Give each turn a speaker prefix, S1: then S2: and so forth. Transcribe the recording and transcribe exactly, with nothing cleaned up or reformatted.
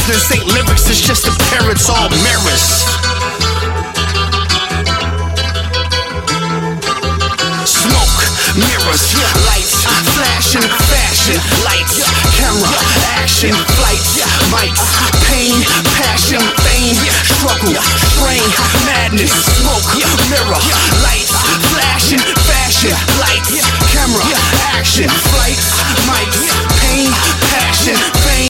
S1: This ain't lyrics, it's just appearance, all mirrors. Smoke, mirrors, lights, flashing, fashion, lights, camera, action, flights, mics, pain, passion, fame, struggle, strain, madness, smoke, mirror, lights.